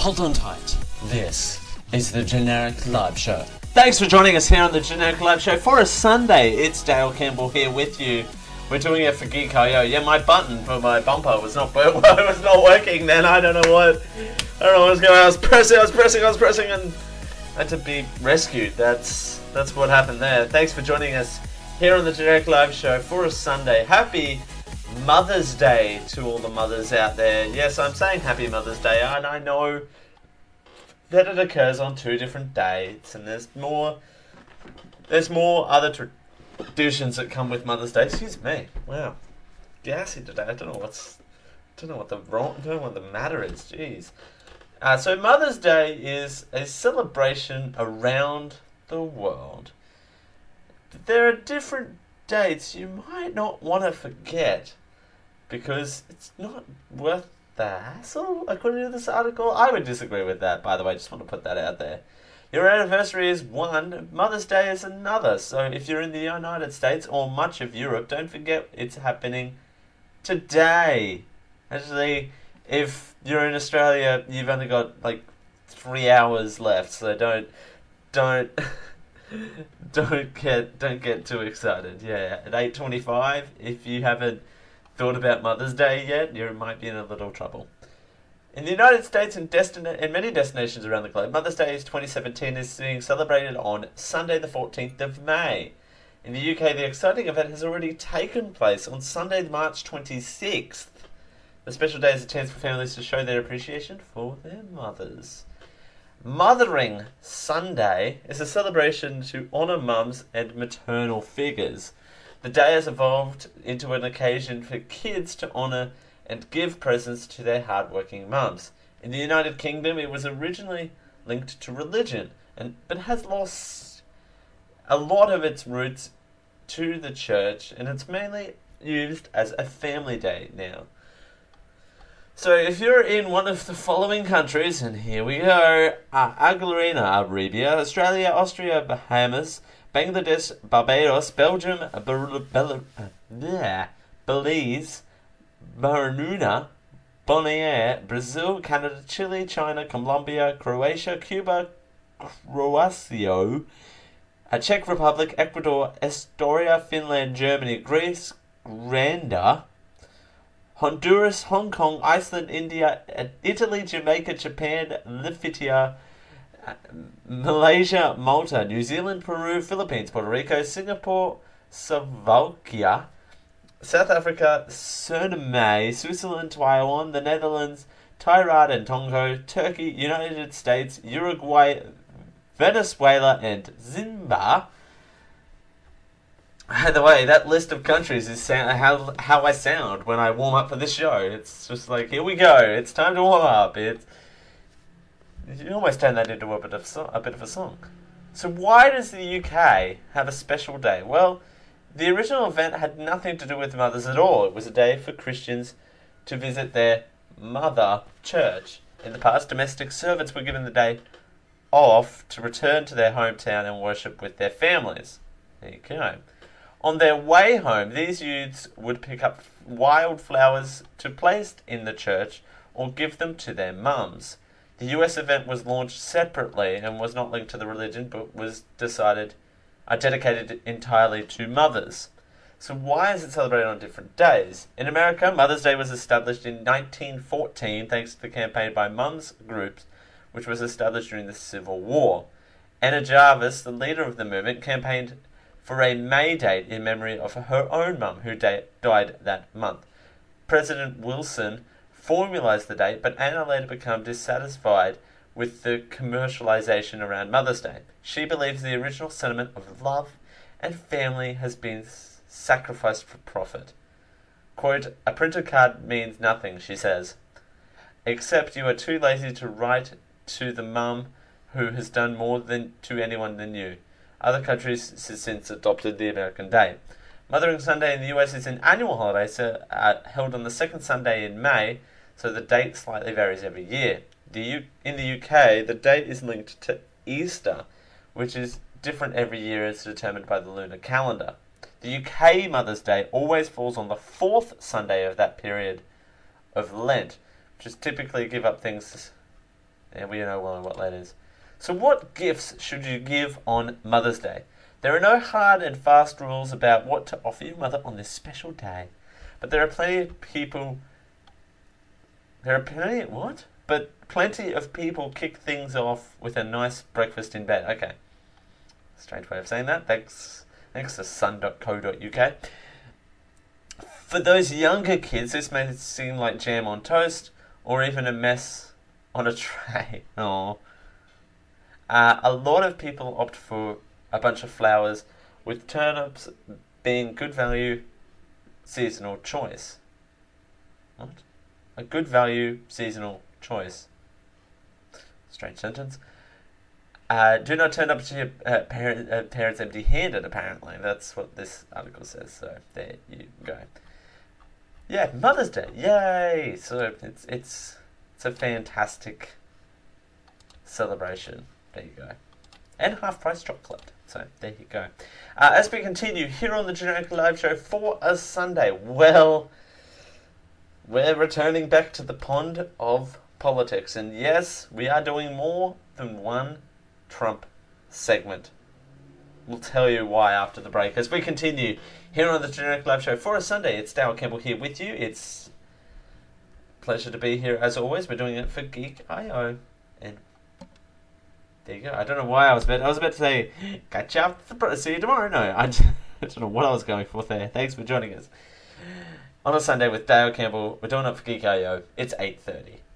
Hold on tight. This is the Generic Live Show. Thanks for joining us here on the Generic Live Show for a Sunday. It's Dale Campbell here with you. We're doing it for Geek.io. Yeah, my button for my bumper was not working then. I don't know what was going on. I was pressing, and I had to be rescued. That's what happened there. Thanks for joining us here on the Generic Live Show for a Sunday. Happy Mother's Day to all the mothers out there. Yes, I'm saying Happy Mother's Day, and I know that it occurs on two different dates, and there's more other traditions that come with Mother's Day. Excuse me. Wow, gassy today. I don't know what the matter is. Jeez. So Mother's Day is a celebration around the world. There are different dates you might not want to forget because it's not worth the hassle, according to this article. I would disagree with that, by the way. Just want to put that out there. Your anniversary is one, Mother's Day is another. So if you're in the United States or much of Europe, don't forget it's happening today. Actually, if you're in Australia, you've only got like 3 hours left, so don't get too excited. Yeah, at 8:25, if you haven't thought about Mother's Day yet, you might be in a little trouble. In the United States and many destinations around the globe, Mother's Day 2017 is being celebrated on Sunday the 14th of May. In the UK, the exciting event has already taken place on Sunday, March 26th. The special day is a chance for families to show their appreciation for their mothers. Mothering Sunday is a celebration to honour mums and maternal figures. The day has evolved into an occasion for kids to honour and give presents to their hard-working mums. In the United Kingdom, it was originally linked to religion, but has lost a lot of its roots to the church, and it's mainly used as a family day now. So if you're in one of the following countries, and here we go, Argentina, Arabia, Australia, Austria, Bahamas, Bangladesh, Barbados, Belgium, Belize, Bermuda, Bonaire, Brazil, Canada, Chile, China, Colombia, Croatia, Cuba, Croatia, Czech Republic, Ecuador, Estonia, Finland, Germany, Greece, Rwanda, Honduras, Hong Kong, Iceland, India, Italy, Jamaica, Japan, Lithuania, Malaysia, Malta, New Zealand, Peru, Philippines, Puerto Rico, Singapore, Slovakia, South Africa, Suriname, Switzerland, Taiwan, the Netherlands, Trinidad and Tobago, Turkey, United States, Uruguay, Venezuela, and Zimbabwe. By the way, that list of countries is how I sound when I warm up for this show. It's just like, here we go, it's time to warm up. You almost turn that into a bit of a song. So why does the UK have a special day? Well, the original event had nothing to do with mothers at all. It was a day for Christians to visit their mother church. In the past, domestic servants were given the day off to return to their hometown and worship with their families. There you go. On their way home, these youths would pick up wildflowers to place in the church or give them to their mums. The US event was launched separately and was not linked to the religion, but was dedicated entirely to mothers. So why is it celebrated on different days? In America, Mother's Day was established in 1914 thanks to the campaign by mums groups, which was established during the Civil War. Anna Jarvis, the leader of the movement, campaigned for a May date in memory of her own mum, who died that month. President Wilson formalized the date, but Anna later became dissatisfied with the commercialization around Mother's Day. She believes the original sentiment of love and family has been sacrificed for profit. Quote, "A printed card means nothing," she says, "except you are too lazy to write to the mum who has done more to anyone than you." Other countries have since adopted the American Day. Mothering Sunday in the US is an annual holiday held on the second Sunday in May, so the date slightly varies every year. In the UK, the date is linked to Easter, which is different every year as determined by the lunar calendar. The UK Mother's Day always falls on the fourth Sunday of that period of Lent, which is typically give up things And we know well what that is. So what gifts should you give on Mother's Day? There are no hard and fast rules about what to offer your mother on this special day. But there are plenty of people... plenty of people kick things off with a nice breakfast in bed. Okay. Strange way of saying that. Thanks to sun.co.uk. For those younger kids, this may seem like jam on toast or even a mess on a tray. Aww. A lot of people opt for a bunch of flowers, with turnips being good value seasonal choice. What? A good value seasonal choice. Strange sentence. Do not turn up to your parents empty-handed, apparently. That's what this article says, so there you go. Yeah, Mother's Day. Yay! So it's a fantastic celebration. There you go. And half-price chocolate. So there you go. As we continue here on the Generic Live Show for a Sunday, well, we're returning back to the pond of politics. And yes, we are doing more than one Trump segment. We'll tell you why after the break. As we continue here on the Generic Live Show for a Sunday, it's Dale Campbell here with you. It's a pleasure to be here as always. We're doing it for Geek.io. And there you go. I don't know why I was about to say, catch up, see you tomorrow. No, I don't know what I was going for there. Thanks for joining us on a Sunday with Dale Campbell. We're doing it for Geek.io. It's 8:30.